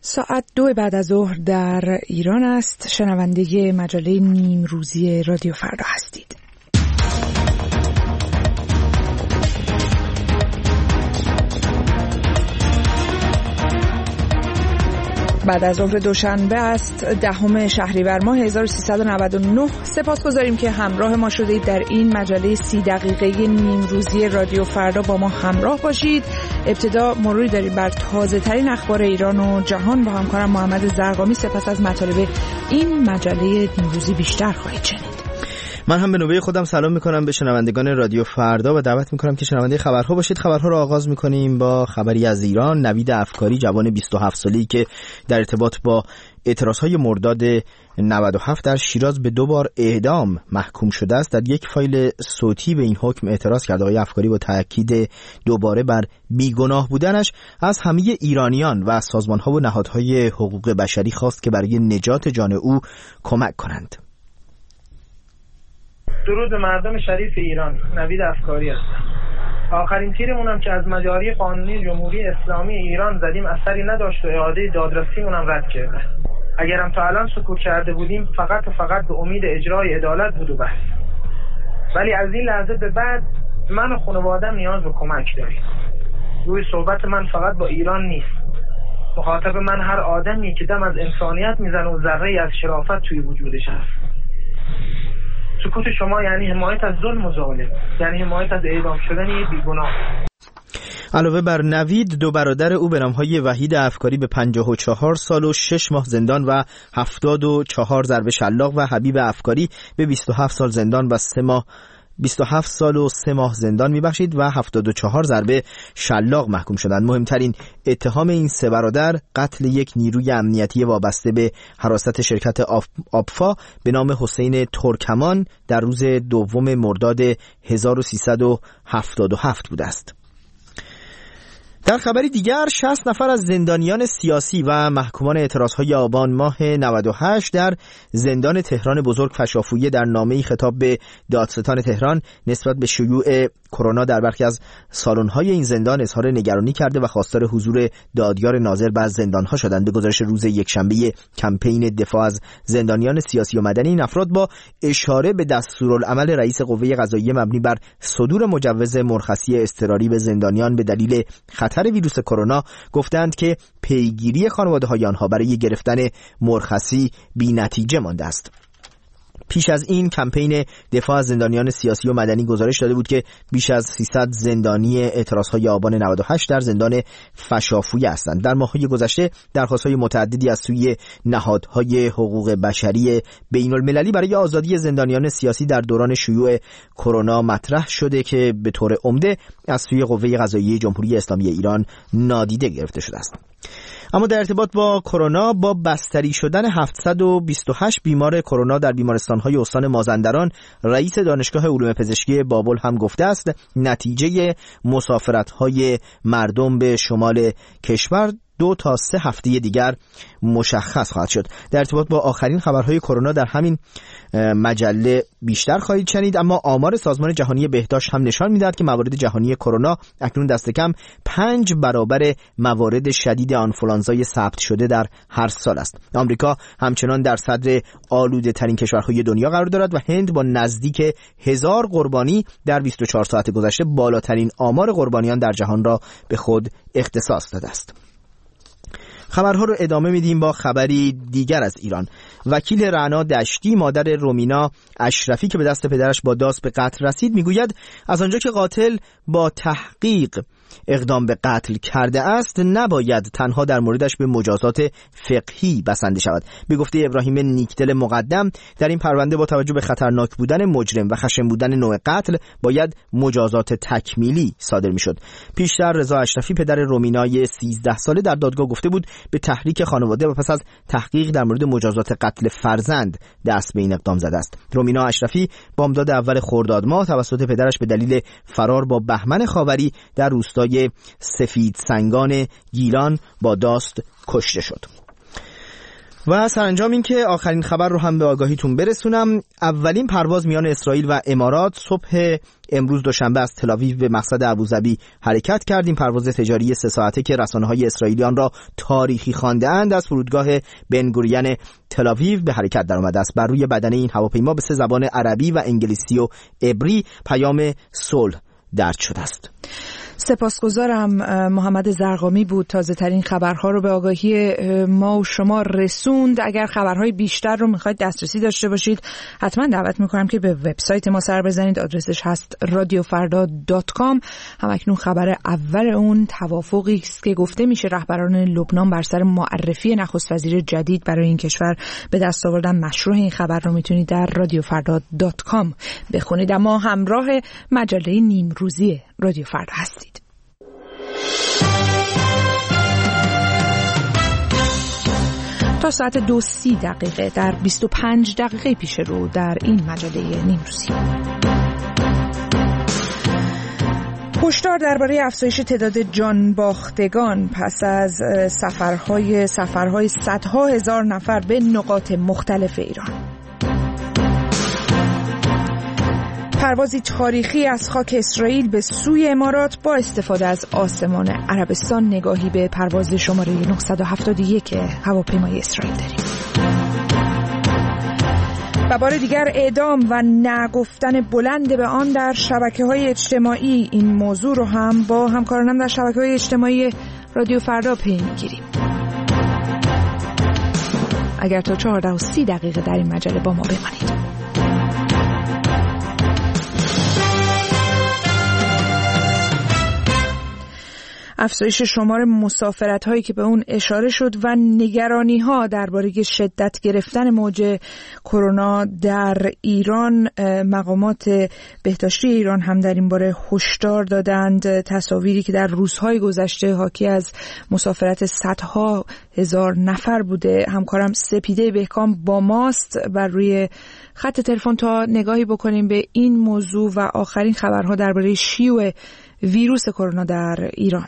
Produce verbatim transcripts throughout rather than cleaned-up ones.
ساعت دو بعد از ظهر در ایران است. شنونده مجله نیم روزی رادیو فردا هستید. بعد از ظهر دوشنبه است، دهم شهریور ماه هزار و سیصد و نود و نه. سپاسگزاریم که همراه ما شدید. در این مجله سی دقیقه نیم روزی رادیو فردا با ما همراه باشید. ابتدا مروری داریم بر تازه ترین اخبار ایران و جهان با همکارم محمد زرقامی. سپس از مطالب این مجله نیم روزی بیشتر خواهید شنید. من هم به نوبه خودم سلام میکنم به شنوندگان رادیو فردا و دعوت میکنم که شنونده خبرها باشید. خبرها رو آغاز میکنیم با خبری از ایران. نوید افکاری، جوان بیست و هفت ساله‌ای که در ارتباط با اعتراضهای مرداد نود و هفت در شیراز به دو بار اعدام محکوم شده است، در یک فایل صوتی به این حکم اعتراض کرد. آقای افکاری با تاکید دوباره بر بیگناه بودنش از همه ایرانیان و سازمان‌ها و نهادهای حقوق بشری خواست که برای نجات جان او کمک کنند. درود به مردم شریف ایران. نوید افکاری هستم. آخرین تیرمونم که از مجاری قانونی جمهوری اسلامی ایران زدیم اثری نداشت و اعاده دادرسیمونم رد کرده. اگرم تا الان سکوت کرده بودیم فقط و فقط به امید اجرای عدالت بود و بس. ولی از این لحظه به بعد من و خانواده‌ام نیاز به کمک داریم. روی صحبت من فقط با ایران نیست. مخاطب من هر آدمی که دم از انسانیت میزنه و ذره‌ای از شرافت توی وجودش هست. سکوت شما یعنی حمایت از ظلم و ظالم، یعنی حمایت از اعدام شدن یک بیگناه. علاوه بر نوید، دو برادر او به نامهای وحید افکاری به پنجاه و چهار سال و شش ماه زندان و هفتاد و چهار ضربه شلاق و حبیب افکاری به بیست و هفت سال زندان و سه ماه بیست و هفت سال و سه ماه زندان میبخشید و هفتاد و چهار ضربه شلاق محکوم شدند. مهمترین اتهام این سه برادر قتل یک نیروی امنیتی وابسته به حراست شرکت آپفا به نام حسین ترکمان در روز دوم مرداد هزار و سیصد و هفتاد و هفت بوده است. در خبری دیگر، شصت نفر از زندانیان سیاسی و محکومان اعتراضهای آبان ماه نود و هشت در زندان تهران بزرگ فشافویه در نامه‌ای خطاب به دادستان تهران نسبت به شیوع کرونا در برخی از سالن‌های این زندان اظهار نگرانی کرده و خواستار حضور دادیار ناظر به زندان‌ها شدند. به گزارش روز یکشنبه کمپین دفاع از زندانیان سیاسی و مدنی، این افراد با اشاره به دستورالعمل رئیس قوه قضاییه مبنی بر صدور مجوز مرخصی اضطراری به زندانیان به دلیل خطر ویروس کرونا گفتند که پیگیری خانواده‌های آنها برای گرفتن مرخصی بی‌نتیجه مانده است. پیش از این کمپین دفاع از زندانیان سیاسی و مدنی گزارش داده بود که بیش از سیصد زندانی اعتراضهای آبان نود و هشت در زندان فشافویه هستند. در ماه‌های گذشته درخواست‌های متعددی از سوی نهادهای حقوق بشری بین‌المللی برای آزادی زندانیان سیاسی در دوران شیوع کرونا مطرح شده که به طور عمده از سوی قوه قضاییه جمهوری اسلامی ایران نادیده گرفته شده است. اما در ارتباط با کرونا، با بستری شدن هفتصد و بیست و هشت بیمار کرونا در بیمارستان‌های استان مازندران، رئیس دانشگاه علوم پزشکی بابل هم گفته است نتیجه مسافرت‌های مردم به شمال کشور دو تا سه هفته دیگر مشخص خواهد شد. در ارتباط با آخرین خبرهای کرونا در همین مجله بیشتر خواهید شنید. اما آمار سازمان جهانی بهداشت هم نشان می‌دهد که موارد جهانی کرونا اکنون دست کم پنج برابر موارد شدید آنفولانزای ثبت شده در هر سال است. آمریکا همچنان در صدر آلوده ترین کشورهای دنیا قرار دارد و هند با نزدیک هزار قربانی در بیست و چهار ساعت گذشته بالاترین آمار قربانیان در جهان را به خود اختصاص داده است. خبرها رو ادامه میدیم با خبری دیگر از ایران. وکیل رعنا دشتی، مادر رومینا اشرفی که به دست پدرش با داس به قتل رسید، میگوید از آنجا که قاتل با تحقیق اقدام به قتل کرده است نباید تنها در موردش به مجازات فقهی بسنده شود. به گفته ابراهیم نیکدل مقدم، در این پرونده با توجه به خطرناک بودن مجرم و خشن بودن نوع قتل باید مجازات تکمیلی صادر میشد. پیشتر رضا اشرفی پدر رومینای سیزده ساله در دادگاه گفته بود به تحریک خانواده و پس از تحقیق در مورد مجازات قتل فرزند دست به این اقدام زده است. رومینا اشرفی بامداد اول خرداد ماه توسط پدرش به دلیل فرار با بهمن خاوری در روستای سفید سنگان گیلان با داست کشته شد. و سرانجام این که آخرین خبر رو هم به آگاهیتون برسونم. اولین پرواز میان اسرائیل و امارات صبح امروز دوشنبه از تل‌آویو به مقصد ابوظبی حرکت کردیم. پرواز تجاری سه ساعته که رسانه‌های اسرائیلیان را تاریخی خوانده‌اند از فرودگاه بن‌گوریون تل‌آویو به حرکت درآمده است. بر روی بدنه این هواپیما به سه زبان عربی و انگلیسی و عبری پیام صلح درج شده است. سپاسگزارم. محمد زرقامی بود تازه ترین خبرها رو به آگاهی ما و شما رسوند. اگر خبرهای بیشتر رو میخواید دسترسی داشته باشید حتما دعوت میکنم که به وبسایت ما سر بزنید. آدرسش هست رادیو فردا دات کام. همکنون خبر اول اون توافقی است که گفته میشه رهبران لبنان بر سر معرفی نخست وزیر جدید برای این کشور به دست آوردن. مشروع این خبر رو میتونید در رادیو فردا دات کام بخونید. اما همراه مجله نیمروزی رادیو فردا هستید. تا ساعت دو سی دقیقه در بیست و پنج دقیقه پیش رو در این مجله نیمروزی. هشدار درباره افزایش تعداد جانباختگان پس از سفرهای سفرهای صدها هزار نفر به نقاط مختلف ایران. پروازی تاریخی از خاک اسرائیل به سوی امارات با استفاده از آسمان عربستان. نگاهی به پرواز شماره نهصد و هفتاد و یک هواپیمای اسرائیل داریم. و بار دیگر اعدام و نگفتن بلند به آن در شبکه‌های اجتماعی. این موضوع رو هم با همکارانم در شبکه‌های اجتماعی رادیو فردا پی می‌گیریم. اگر تا چهارده و سی دقیقه در این مجله با ما بمانید. افزایش شمار مسافرت‌هایی که به اون اشاره شد و نگرانی‌ها درباره شدت گرفتن موج کرونا در ایران. مقامات بهداشتی ایران هم در این باره هشدار دادند. تصاویری که در روزهای گذشته حاکی از مسافرت صدها هزار نفر بوده. همکارم سپیده بهکام با ماست بر روی خط تلفن تا نگاهی بکنیم به این موضوع و آخرین خبرها درباره شیوع ویروس کرونا در ایران.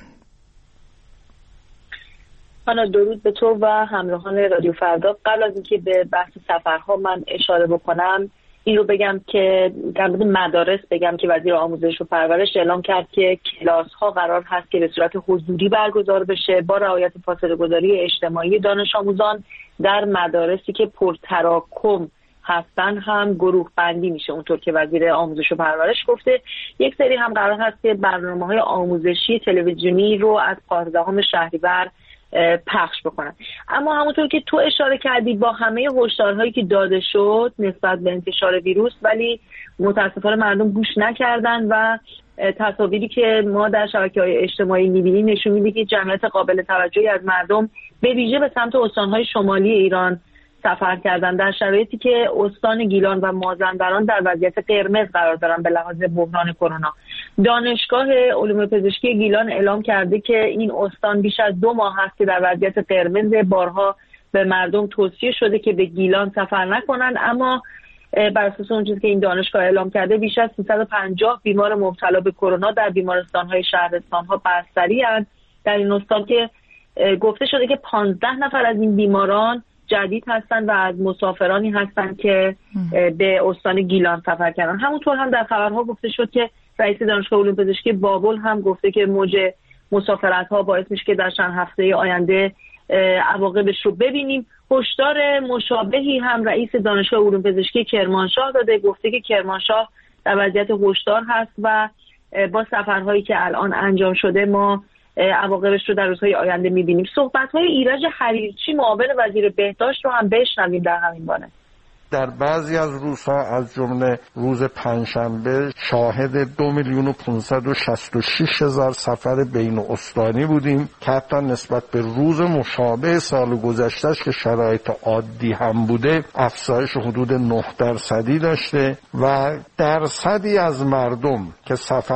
خانم درود به تو و همراهان رادیو فردا. قبل از اینکه به بحث سفرها من اشاره بکنم این رو بگم که در مورد مدارس بگم که وزیر آموزش و پرورش اعلام کرد که کلاس ها قرار هست که به صورت حضوری برگزار بشه با رعایت فاصله گذاری اجتماعی. دانش آموزان در مدارسی که پرتراکم هستن هم گروه بندی میشه اونطور که وزیر آموزش و پرورش گفته. یک سری هم قرار هست که برنامه‌های آموزشی تلویزیونی رو از پانزدهم شهریور پخش بکنن. اما همونطور که تو اشاره کردی با همه هشدارهایی که داده شد نسبت به انتشار ویروس ولی متاسفانه مردم گوش نکردن و تصاویری که ما در شبکه‌های اجتماعی می‌بینیم نشون میده که جمعیت قابل توجهی از مردم به ویژه به سمت استان‌های شمالی ایران سفر کردن در شرایطی که استان گیلان و مازندران در وضعیت قرمز قرار دارن به لحاظ بحران کرونا. دانشگاه علوم پزشکی گیلان اعلام کرده که این استان بیش از دو ماه هست که در وضعیت قرمز. بارها به مردم توصیه شده که به گیلان سفر نکنن، اما بر اساس اون چیزی که این دانشگاه اعلام کرده بیش از سیصد و پنجاه بیمار مبتلا به کرونا در بیمارستان‌های شهرستان‌ها بستری هستند. در این استان که گفته شده که پانزده نفر از این بیماران جدید هستن و از مسافرانی هستن که به استان گیلان سفر کردن. همونطور هم در خبرها گفته شد که رئیس دانشگاه علوم پزشکی بابل هم گفته که موج مسافرت ها باعث میشه که در چند هفته آینده عواقبش رو ببینیم. هشدار مشابهی هم رئیس دانشگاه علوم پزشکی کرمانشاه داده، گفته که کرمانشاه در وضعیت هشدار هست و با سفرهایی که الان انجام شده ما عواقبش رو در روزهای آینده می‌بینیم. صحبت‌های ایرج حریرچی معاون وزیر بهداشت رو هم بشنویم در همین باره. در بعضی از روزها از جمله روز پنجشنبه شاهد دو میلیون و پانصد و شصت و شش هزار سفر بین استانی بودیم که حتی نسبت به روز مشابه سال گذشتهش که شرایط عادی هم بوده افزایش حدود نه درصدی داشته و درصدی از مردم که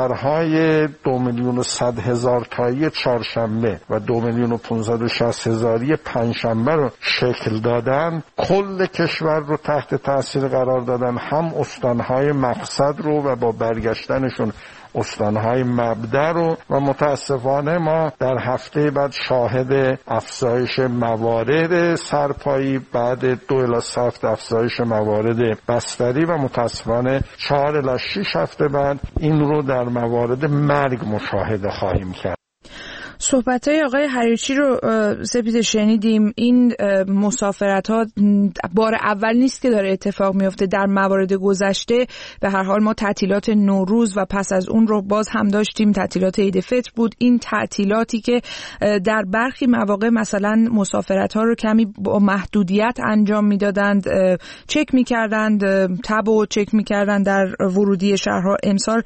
سفرهای دو میلیون و صد هزار تایی چهارشنبه و دو میلیون و پانصد و شصت هزاری پنجشنبه رو شکل دادن کل کشور رو تحت تحت تاثیر قرار دادن، هم استانهای مقصد رو و با برگشتنشون استانهای مبدأ رو و متاسفانه ما در هفته بعد شاهد افزایش موارد سرپایی بعد دو الی سه هفته افزایش موارد بستری و متاسفانه چهار الی شش هفته بعد این رو در موارد مرگ مشاهده خواهیم کرد. صحبت‌های آقای حریرچی رو سپید شنیدیم. این مسافرت‌ها بار اول نیست که داره اتفاق میفته. در موارد گذشته به هر حال ما تعطیلات نوروز و پس از اون رو باز هم داشتیم، تعطیلات عید فطر بود. این تعطیلاتی که در برخی مواقع مثلا مسافرت‌ها رو کمی با محدودیت انجام میدادند، چک می‌کردند، تب و چک می‌کردند در ورودی شهرها. امسال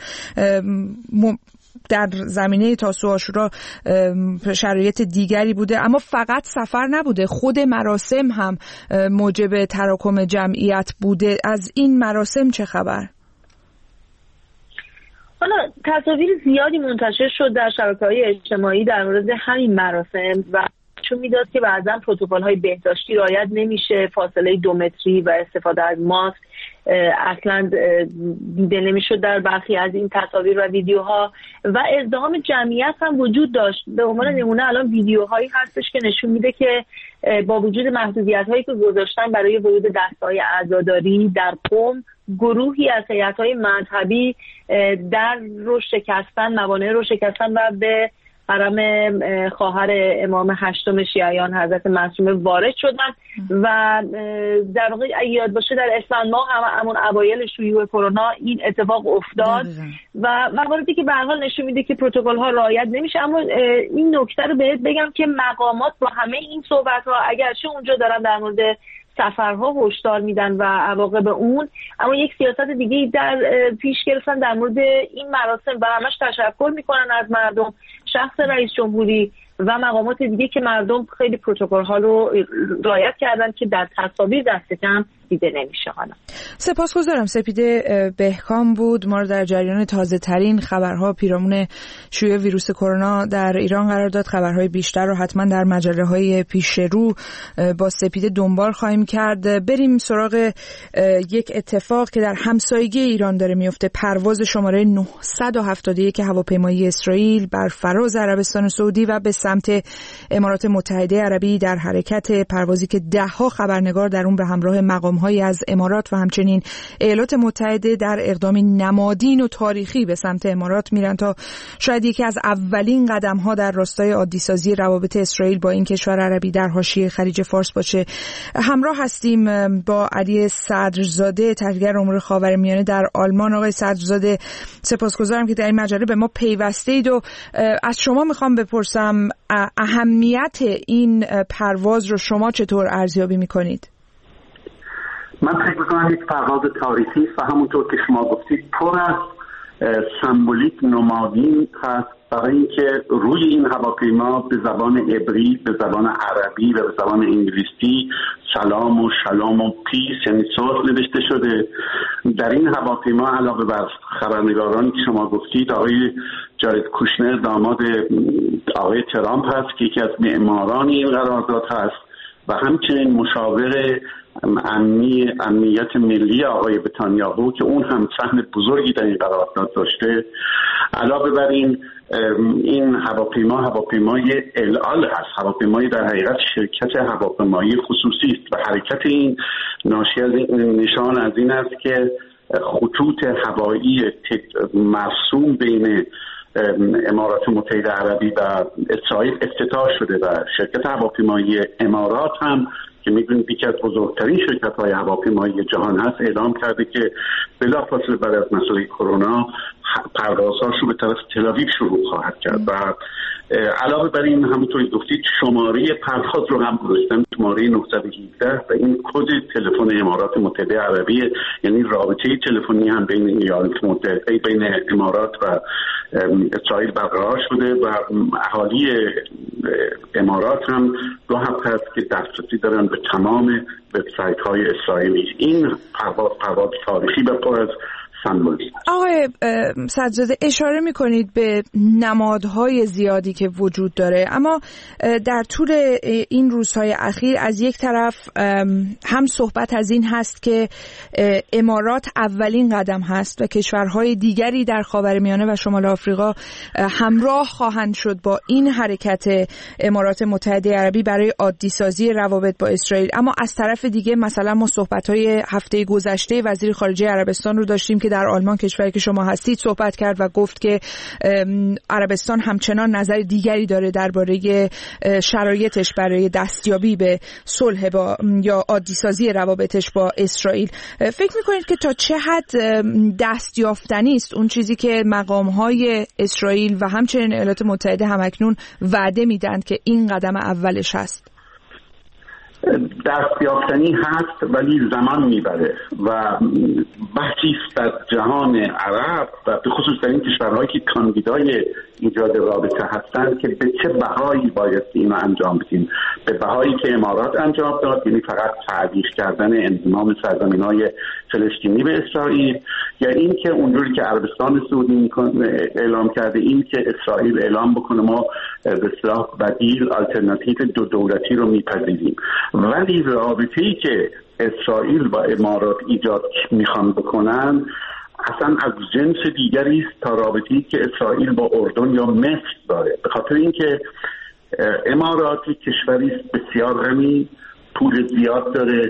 در زمینه تاسوعا عاشورا شرایط دیگری بوده، اما فقط سفر نبوده، خود مراسم هم موجب تراکم جمعیت بوده. از این مراسم چه خبر؟ حالا تصاویر زیادی منتشر شد در شبکه‌های اجتماعی در مورد همین مراسم و چون میداد که بعضا پروتکل‌های بهداشتی رعایت نمیشه، فاصله دو متری و استفاده از ماسک اصلا دیده نمیشد در برخی از این تصاویر و ویدیوها و ازدحام جمعیت هم وجود داشت. به عنوان نمونه الان ویدیوهایی هستش که نشون میده که با وجود محدودیت‌هایی که گذاشتن برای ورود دستگاه عزاداری در قم، گروهی از هیئت‌های مذهبی در رو شکستن، موانع رو شکستن و به حرم خواهر امام هشتم شیعیان حضرت معصومه وارد شدن و در واقع یاد باشه در اسفند ماه هم همون اوایل شیوع کرونا این اتفاق افتاد و مواردی که به هر حال نشون میده که پروتکل ها رعایت نمیشه. اما این نکته رو بهت بگم که مقامات با همه این صحبت ها اگرچه اونجا دارن در مورد سفرها هشدار میدن و عواقب اون، اما یک سیاست دیگه در پیش گرفتن در مورد این مراسم و همش تشکر میکنن از مردم، شخص رئیس جمهوری و مقامات دیگه که مردم خیلی پروتکل ها رو رعایت کردن که در تصاویر دست کم دیده نمیشه. حالا سپاسگزارم. سپیده بهکام بود. ما رو در جریان تازه ترین خبرها پیرامون شیوع ویروس کرونا در ایران قرار داد. خبرهای بیشتر رو حتما در مجله های پیش رو با سپیده دنبال خواهیم کرد. بریم سراغ یک اتفاق که در همسایگی ایران داره میفته. پرواز شماره نهصد و هفتاد و یک هواپیمایی اسرائیل بر فراز عربستان سعودی و به سمت امارات متحده عربی در حرکت. پروازی که ده ها خبرنگار در اون به همراه مقام هایی از امارات و همچنین ایالات متحده در اقدامی نمادین و تاریخی به سمت امارات میرن تا شاید یکی از اولین قدم ها در راستای عادی سازی روابط اسرائیل با این کشور عربی در حاشیه خلیج فارس باشه. همراه هستیم با علی صدرزاده، تحلیلگر امور خاورمیانه در آلمان. آقای صدرزاده سپاسگزارم که در این مجله به ما پیوسته اید و از شما میخوام بپرسم اهمیت این پرواز رو شما چطور ارزیابی میکنید؟ من فکر میکنم یک پرواز تاریخی است و همونطور که شما گفتید پر از سمبولیک نمادین هست برای اینکه روی این هواپیما به زبان عبری، به زبان عربی و به زبان انگلیسی سلام و شلام و پیس یعنی صلح نوشته شده. در این هواپیما علاوه بر خبرنگارانی که شما گفتید آقای جارد کوشنر داماد آقای ترامپ هست که یکی از معماران این قرارداد هست و همچنین مشاور امنی امنیت ملی آقای نتانیاهو که اون هم سهم بزرگی در این قرارداد داشته. علاوه بر این این هواپیما هواپیمای الال هست، هواپیمای در حقیقت شرکت هواپیمایی خصوصی است و حرکت این ناشی از این نشان از این است که خطوط هوایی مرسوم بین امارات متحده عربی و اسرائیل افتتاح شده و شرکت هواپیمایی امارات هم که می‌دونید یکی از بزرگترین شرکت‌های هواپیمایی جهان هست اعلام کرده که بلافاصله بعد از مسئله کرونا پروازهاش رو به طرف تل‌آویو شروع خواهد کرد و علاوه بر این همونطوری گفتید شماره پرواز رو هم گذاشتن، شماره نهصد و هفده و این کد تلفن امارات متحده عربی، یعنی رابطه تلفنی هم بین ایالات متحده بین امارات و اسرائیل برقرار شده و اهالی امارات هم دو هفته است که دسترسی دارن به تمام وبسایت های اسرائیلی. این پرواز پرواز تاریخی و پر از سمبولیک. آقای صدرزاده اشاره میکنید به نمادهای زیادی که وجود داره، اما در طول این روزهای اخیر از یک طرف هم صحبت از این هست که امارات اولین قدم هست و کشورهای دیگری در خاورمیانه و شمال آفریقا همراه خواهند شد با این حرکت امارات متحده عربی برای عادی سازی روابط با اسرائیل. اما از طرف دیگه مثلا ما صحبت‌های هفته گذشته وزیر خارجه عربستان رو داشتیم که در آلمان کشوری که شما هستید صحبت کرد و گفت که عربستان همچنان نظر دیگری داره درباره شرایطش برای دستیابی به صلح با یا عادی سازی روابطش با اسرائیل. فکر می‌کنید که تا چه حد دستیافتنی است اون چیزی که مقام‌های اسرائیل و همچنین ایالات متحده همکنون وعده میدن که این قدم اولش هست؟ دستیافتنی هست ولی زمان میبره و بحثی است در جهان عرب و به خصوص در این کشورهایی که کاندیدای ایجاد رابطه هستند که به چه بهایی باید اینو انجام بدیم. به بهایی که امارات انجام داد، یعنی فقط تعویض کردن انضمام سرزمین‌های فلسطینی به اسرائیل، یا این که اونجوری که عربستان سعودی اعلام کرده این که اسرائیل اعلام بکنه ما به اصطلاح بدیل آلترناتیو دو دولتی رو میپذیریم. ولی رابطه‌ای که اسرائیل با امارات ایجاد میخوان بکنن اصلا از جنس دیگری است تا رابطه‌ای که اسرائیل با اردن یا مصر داره، به خاطر اینکه امارات کشوری است بسیار غنی، پول زیاد داره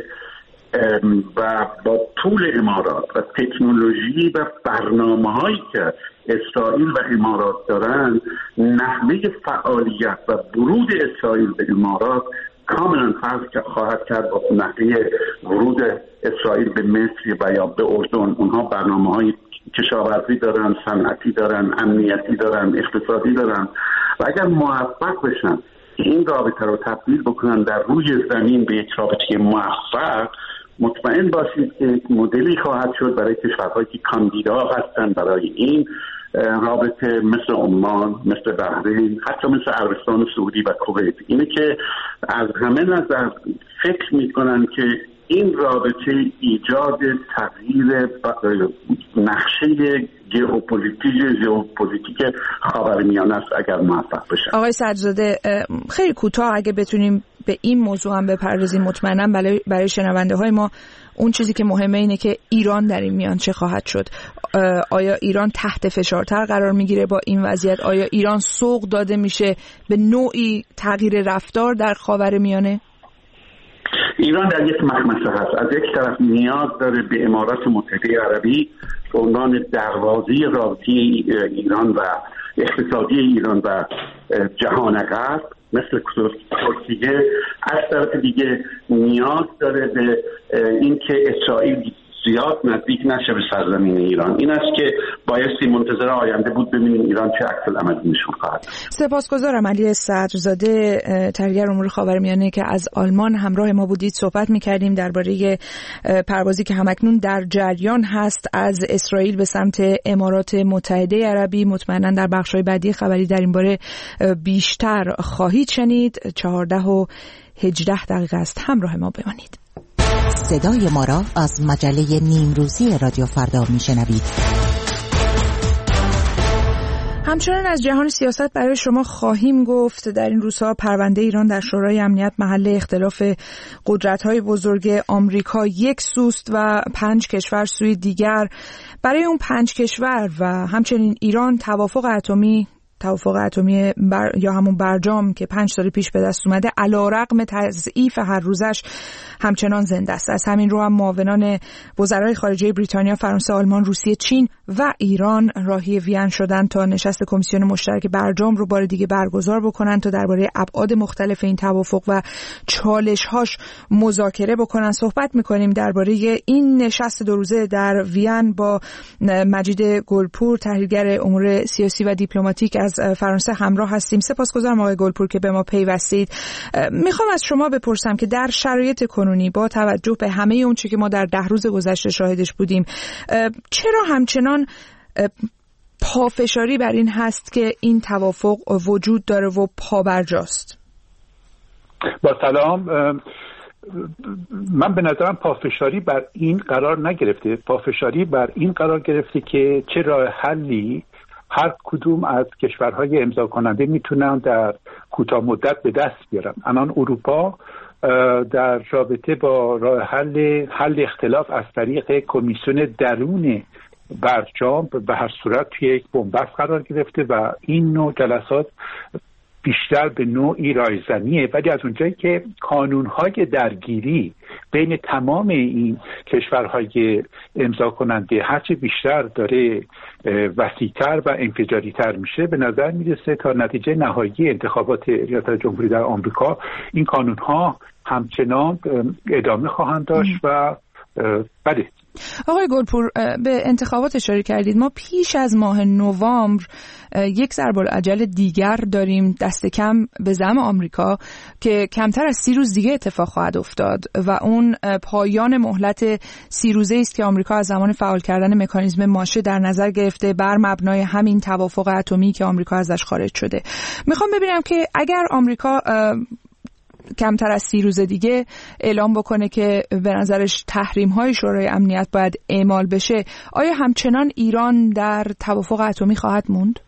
و با پول امارات و تکنولوژی و برنامه‌هایی که اسرائیل و امارات دارن، نحوه فعالیت و ورود اسرائیل به امارات کاملا فرق خواهد کرد با نحوه ورود اسرائیل به مصر و یا به اردن. اونها برنامه‌های کشاورزی دارن، صنعتی دارن، امنیتی دارن، اقتصادی دارن و اگر موفق بشن این رابطه رو تبدیل بکنن در روی زمین به یک رابطه موفق، مطمئن باشید که مدلی خواهد شد برای کشورهایی که کاندیدا هستند برای این رابطه، مثل عمان، مثل بحرین، حتی مثل عربستان سعودی و کویت. اینه که از همه نظر فکر میکنن که این رابطه ایجاد تغییر نقشه ژئوپلیتیک ژئوپلیتیک خاورمیانه است اگر موفق بشه. آقای صدرزاده خیلی کوتاه اگه بتونیم به این موضوع هم بپردازیم، مطمئنم برای برای شنونده های ما اون چیزی که مهمه اینه که ایران در این میان چه خواهد شد. آیا ایران تحت فشارتر قرار میگیره با این وضعیت؟ آیا ایران سوق داده میشه به نوعی تغییر رفتار در خاورمیانه؟ ایران در یک مخمصه هست. از یک طرف نیاز داره به امارات متحده عربی به عنوان دروازه رابطه ایران و اقتصادی ایران و جهان غرب مثل ترکیه. از طرف دیگه نیاز داره به اینکه اسرائیل زیاد نزدیک نشه به سرزمین ایران. این است که بایستی منتظر آینده بود ببینیم ایران چه عکس العملی نشون خواهد. سپاسگزارم. علی صدرزاده، تحلیلگر امور خاورمیانه که از آلمان همراه ما بودید. صحبت می‌کردیم درباره پروازی که همکنون در جریان هست از اسرائیل به سمت امارات متحده عربی. مطمئنا در بخش‌های بعدی خبری در این باره بیشتر خواهید شنید. چهارده و هجده دقیقه است. همراه ما بمانید. صدای ما را از مجله نیمروزی رادیو فردا میشنوید. همچنان از جهان سیاست برای شما خواهیم گفت. در این روزها پرونده ایران در شورای امنیت محل اختلاف قدرت‌های بزرگ آمریکا یک سوست و پنج کشور سوی دیگر. برای اون پنج کشور و همچنین ایران توافق اتمی توافق اتمی بر... یا همون برجام که پنج سال پیش به دست اومده علیرغم تضعیف هر روزش همچنان زنده است. از همین رو هم معاونان وزرای خارجه بریتانیا، فرانسه، آلمان، روسیه، چین و ایران راهی وین شدند تا نشست کمیسیون مشترک برجام رو بار دیگه برگزار بکنن تا درباره ابعاد مختلف این توافق و چالش‌هاش مذاکره بکنن. صحبت می‌کنیم درباره این نشست دو روزه در وین با مجید گلپور، تحلیلگر امور سیاسی و دیپلماتیک از فرانسه همراه هستیم. سپاسگزارم آقای گلپور که به ما پیوستید. میخوام از شما بپرسم که در شرایط کنونی با توجه به همه اون چیزی که ما در ده روز گذشته شاهدش بودیم، چرا همچنان پافشاری بر این هست که این توافق وجود داره و پابرجاست؟ با سلام. من به نظرم پافشاری بر این قرار نگرفته، پافشاری بر این قرار گرفته که چه راه حلی هر کدوم از کشورهای امضا کننده میتونن در کوتاه مدت به دست بیارن. الان اروپا در رابطه با راه حل حل اختلاف از طریق کمیسیون درون برجام به هر صورت توی یک بنبست قرار گرفته و این نوع جلسات بیشتر به نوعی رایزنیه، ولی از اونجایی که کانونهای درگیری بین تمام این کشورهای امضا کننده هرچی بیشتر داره وسیع‌تر و انفجاری‌تر میشه، به نظر میرسه تا نتیجه نهایی انتخابات ریاست جمهوری در آمریکا این کانونها همچنان ادامه خواهند داشت و بله. آقای گلپور، به انتخابات اشاره کردید. ما پیش از ماه نوامبر یک ضرب‌العجل دیگر داریم دست کم به زعم آمریکا که کمتر از سی روز دیگه اتفاق خواهد افتاد و اون پایان مهلت سی روزه است که آمریکا از زمان فعال کردن مکانیزم ماشه در نظر گرفته بر مبنای همین توافق اتمی که آمریکا ازش خارج شده. میخوام ببینم که اگر آمریکا کمتر از سی روز دیگه اعلام بکنه که به نظرش تحریم‌های شورای امنیت باید اعمال بشه، آیا همچنان ایران در توافق اتمی خواهد موند؟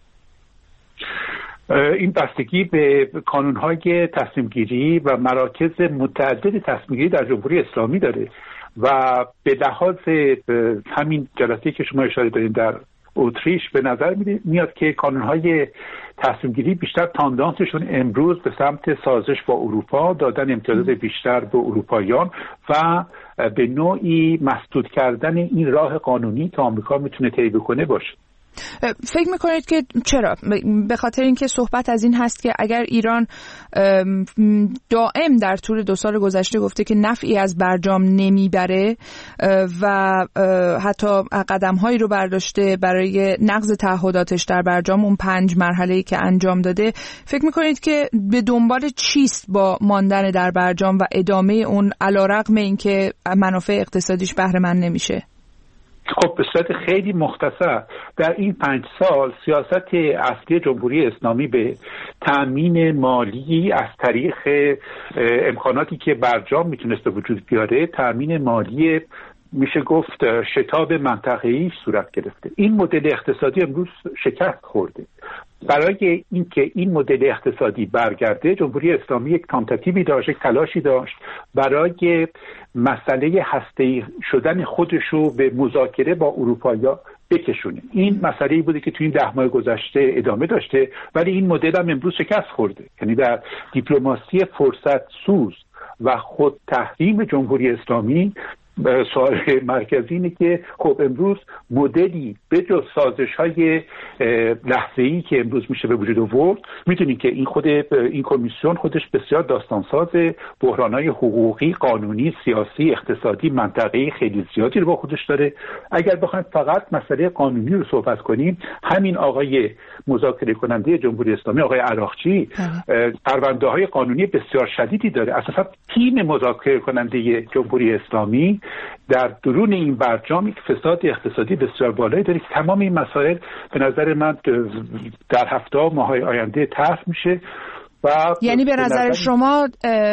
این بستگی به کانون‌های تصمیم‌گیری و مراکز متعدد تصمیم‌گیری در جمهوری اسلامی داره و به لحاظ همین جلسه‌ای که شما اشاره دارید در اتریش به نظر میاد که کانون‌های تصمیم‌گیری بیشتر تاندانسشون امروز به سمت سازش با اروپا، دادن امتیازات بیشتر به اروپاییان و به نوعی مسدود کردن این راه قانونی که آمریکا میتونه طی بکنه باشه. فکر میکنید که چرا؟ به خاطر اینکه صحبت از این هست که اگر ایران دائم در طول دو سال گذشته گفته که نفعی از برجام نمیبره و حتی قدم‌هایی رو برداشته برای نقض تعهداتش در برجام، اون پنج مرحله‌ای که انجام داده، فکر میکنید که به دنبال چیست با ماندن در برجام و ادامه اون علیرغم اینکه منافع اقتصادیش بهره مند نمیشه؟ خب به صورت خیلی مختصر در این پنج سال سیاست اصلی جمهوری اسلامی به تأمین مالی از طریق امکاناتی که برجام میتونست به وجود بیاره، تأمین مالی میشه گفت شتاب منطقه‌ای صورت گرفته. این مدل اقتصادی امروز شکست خورده. برای اینکه این مدل اقتصادی برگرده، جمهوری اسلامی یک تانتاتیوی داشت، یک تلاشی داشت برای مسئله هسته‌ای شدن خودش رو به مذاکره با اروپایی‌ها بکشونه. این مسئله‌ای بوده که تو این ده ماه گذشته ادامه داشته، ولی این مدل هم امروز شکست خورده. یعنی در دیپلماسی فرصت سوز و خود تحریم جمهوری اسلامی سوال مرکزی اینه که خب امروز مدلی به جز سازش‌های لحظه‌ای که امروز میشه به وجود آورد، میدونید که این خود این کمیسیون خودش بسیار داستانساز بحران‌های حقوقی، قانونی، سیاسی، اقتصادی، منطقه‌ای خیلی زیادی رو با خودش داره. اگر بخوایم فقط مسئله قانونی رو صحبت کنیم، همین آقای مذاکره کننده جمهوری اسلامی آقای عراقچی پرونده‌های قانونی بسیار شدیدی داره. اساساً تیم مذاکره کننده جمهوری اسلامی در درون این برجام یک فساد اقتصادی بسیار بالایی داره که تمام این مسائل به نظر من در هفته ها ماهای آینده طرح میشه. و یعنی به نظر شما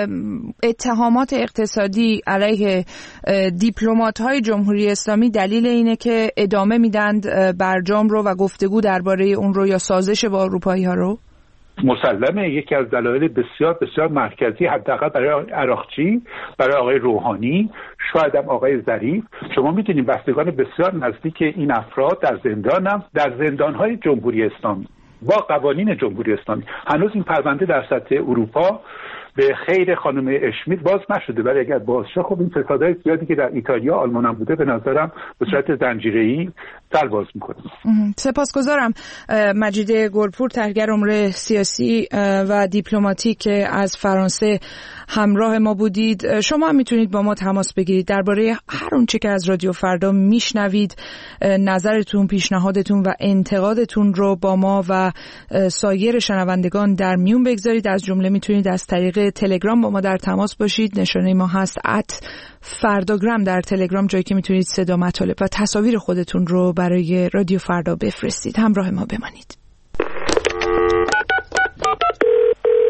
اتهامات اقتصادی علیه دیپلمات‌های جمهوری اسلامی دلیل اینه که ادامه میدند برجام رو و گفتگو درباره اون رو یا سازش با اروپایی‌ها رو؟ مسلمه. یکی از دلایل بسیار بسیار مرکزی، حداقل برای عراقچی، برای آقای روحانی، شاید هم آقای ظریف، شما میدونید بستگان بسیار نزدیک این افراد در زندان هم در زندان‌های جمهوری اسلامی با قوانین جمهوری اسلامی. هنوز این پرونده در سطح اروپا به خیر خانم اشمیت باز نشده، ولی اگر باز شه خب این فسادهای زیادی که در ایتالیا، آلمان هم بوده به نظرم به صورت زنجیره‌ای سر باز میکنه. سپاسگزارم. مجید گلپور، تحلیلگر امور سیاسی و دیپلماتیک از فرانسه همراه ما بودید. شما هم میتونید با ما تماس بگیرید درباره هر اون چی که از رادیو فردا میشنوید، نظرتون، پیشنهادتون و انتقادتون رو با ما و سایر شنوندگان در میون بگذارید. از جمله میتونید از طریق تلگرام با ما در تماس باشید. نشانه ما هست ات فرداگرام در تلگرام، جایی که میتونید صدا، مطالب و تصاویر خودتون رو برای رادیو فردا بفرستید. همراه ما بمانید.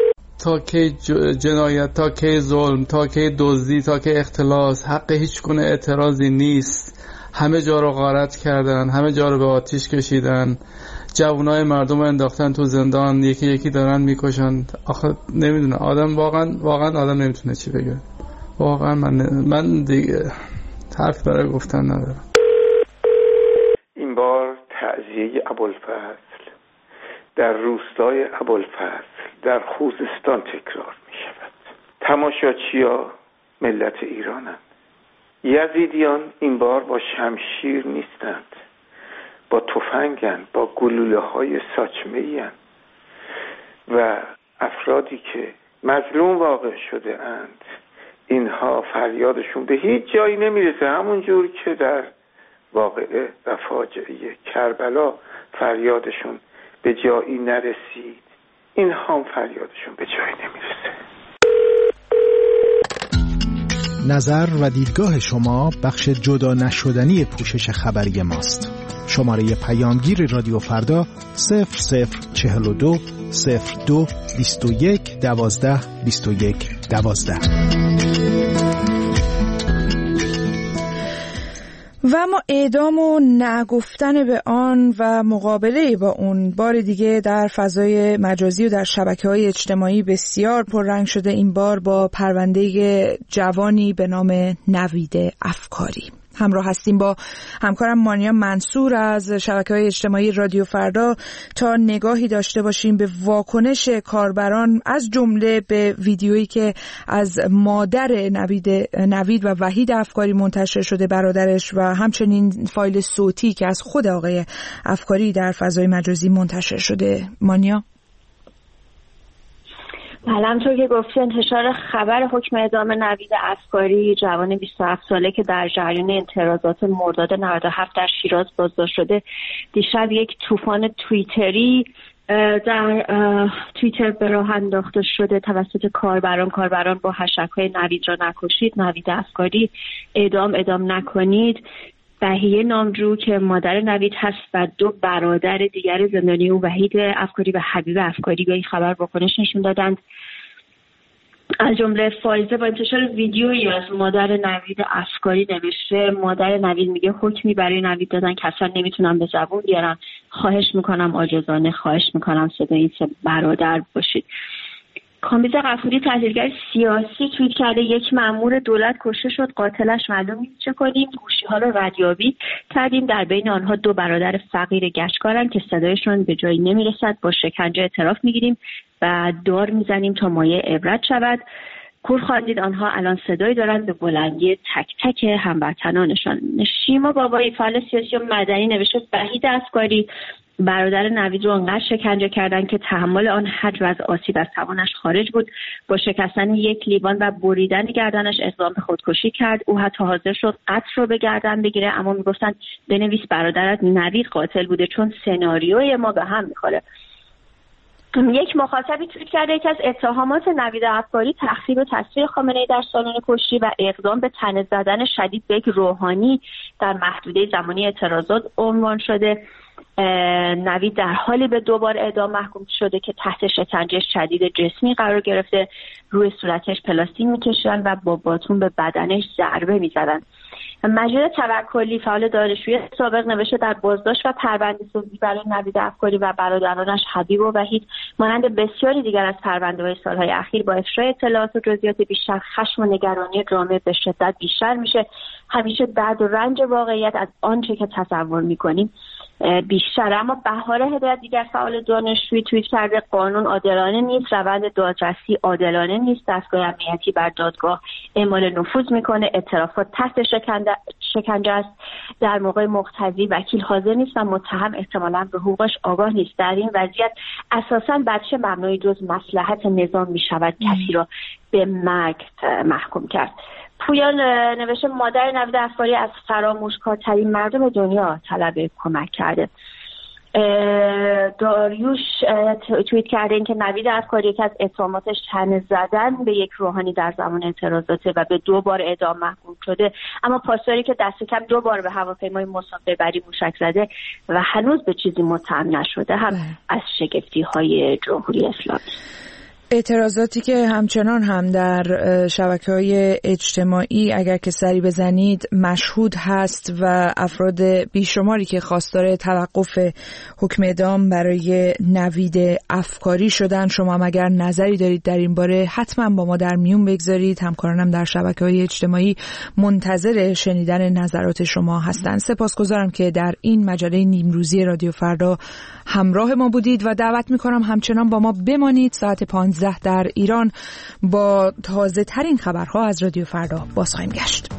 تا کی جنایت، تا کی ظلم، تا کی دزدی، تا کی اختلاس، حق هیچ گونه اعتراضی نیست. همه جا رو غارت کردن، همه جا رو به آتیش کشیدن، جوانای مردم رو انداختن تو زندان، یکی یکی دارن میکشن. آخه نمیدونم آدم واقعا واقعا آدم نمیتونه چی بگه. واقعا من من دیگه حرف برای گفتن ندارم. این بار تعزیه ابوالفضل در روستای ابوالفضل در خوزستان تکرار می شود. تماشاچی‌ها ملت ایرانند. یزیدیان این بار با شمشیر نیستند، با تفنگند، با گلوله‌های ساچمه‌اند و افرادی که مظلوم واقع شده اند اینها فریادشون به هیچ جایی نمیرسه. همون جور که در واقعه و فاجعه کربلا فریادشون به جایی نرسید، اینها هم فریادشون به جایی نمیرسه. نظر و دیدگاه شما بخش جدا نشدنی پوشش خبری ماست. شماره پیامگیر رادیو فردا صفر صفر چهل و دو صفر دو بیست و یک دوازده بیست و یک دوازده. و ما اعدام و نگفتن به آن و مقابله با اون بار دیگه در فضای مجازی و در شبکه‌های اجتماعی بسیار پررنگ شده، این بار با پرونده جوانی به نام نوید افکاری. همراه هستیم با همکارم مانیا منصور از شبکه‌های اجتماعی رادیو فردا تا نگاهی داشته باشیم به واکنش کاربران، از جمله به ویدیویی که از مادر نوید نوید و وحید افکاری منتشر شده، برادرش، و همچنین فایل صوتی که از خود آقای افکاری در فضای مجازی منتشر شده. مانیا؟ بله، همطور که گفتی انتشار خبر حکم اعدام نوید افکاری، جوان بیست و هفت ساله که در جریان اعتراضات مرداد نود و هفت در شیراز بازداشت شده، دیشب یک طوفان توییتری در توییتر به راه انداخته شده توسط کاربران. کاربران با هشتگ‌های نوید را نکشید، نوید افکاری، اعدام اعدام نکنید، بهیه نامجو که مادر نوید هست و دو برادر دیگر زندانی او، وحید افکاری و حبیب افکاری، به این خبر واکنش نشون دادند. از جمله فائزه با انتشار ویدیویی از مادر نوید افکاری نوشته: مادر نوید میگه حکمی برای نوید دادن که اصلا نمیتونم به زبون بیارم، خواهش میکنم عاجزانه خواهش میکنم صدای این سه برادر باشید. کامبیز غفوری، تحلیلگر سیاسی، توییت کرده: یک مأمور دولت کشته شد، قاتلش معلوم نیست، چه کنیم؟ گوشی‌ها رو ردیابی کردیم، در بین آنها دو برادر فقیر گچکارن که صدایشون به جایی نمیرسد، با شکنجه اعتراف میگیریم و دار میزنیم تا مایه عبرت شود. کور خواندید آنها الان صدایی دارند به بلندی تک تک هموطنانشان. شیما بابایی، فعال سیاسی و مدنی، نوشته: وحید افکاری برادر نوید رو انقدر شکنجه کردن که تحمل آن حد و از آسیب از توانش خارج بود. با شکستن یک لیوان و بریدن گردنش اقدام به خودکشی کرد. او حتی حاضر شد قتل رو به گردن بگیره، اما میگفتن بنویس برادرت نوید قاتل بوده چون سناریوی ما به هم میخوره. یک مخاطبی توییت کرده: یکی از اتهامات نوید افکاری تخریب تصویر خامنه‌ای در سالن کشتی و اقدام به طعنه زدن شدید به یک روحانی در محدوده زمانی اعتراضات عنوان شده. نوید در حالی به دوبار اعدام محکوم شده که تحت شکنجه شدید جسمی قرار گرفته، روی صورتش پلاستیک میکشیدن و با باتون به بدنش ضربه میزدن. مجید توکلی، فعال دانشجوی سابق، نوشته: در بازداشت و پرونده‌سازی برای نوید افکاری و برادرانش حبیب و وحید مانند بسیاری دیگر از پرونده‌های سالهای اخیر با افشای اطلاعات و جزئیات بیشتر، خشم و نگرانی جامعه به شدت بیشتر میشه. همیشه درد و رنج واقعیت از آنچه که تصور میکنیم بیشتر. اما بهار هدایت، دیگر فعال دانشجویی، توییت کرده: قانون عادلانه نیست، روند دادرسی عادلانه نیست، دستگاه امنیتی بر دادگاه اعمال نفوذ میکنه، اعترافات تحت شکنجه است، در موقع مقتضی وکیل حاضر نیست و متهم احتمالاً به حقوقش آگاه نیست. در این وضعیت اساساً بچه مبنای جز مصلحت نظام میشود کسی را به مرگ محکوم کرد. پویان نوشته: مادر نوید افکاری از فراموشکارترین مردم دنیا طلب کمک کرده. داریوش توییت کرده این که نوید افکاری یکی از اتهاماتش طعنه زدن به یک روحانی در زمان اعتراضاته و به دو بار اعدام محکوم شده، اما پاسداری که دست کم دو بار به هواپیمای مسافر بری موشک زده و هنوز به چیزی متهم نشده هم از شگفتی های جمهوری اسلامی. اعتراضاتی که همچنان هم در شبکه‌های اجتماعی اگر که سری بزنید مشهود هست و افراد بیشماری که خواستار توقف حکم اعدام برای نوید افکاری شدن. شما هم اگر نظری دارید در این باره حتما با ما در میون بگذارید. همکارانم در شبکه‌های اجتماعی منتظر شنیدن نظرات شما هستند. سپاسگزارم که در این مجله نیمروزی رادیو فردا همراه ما بودید و دعوت می‌کنم همچنان با ما بمانید. ساعت پانزده در ایران با تازه ترین خبرها از رادیو فردا باز خواهیم گشت.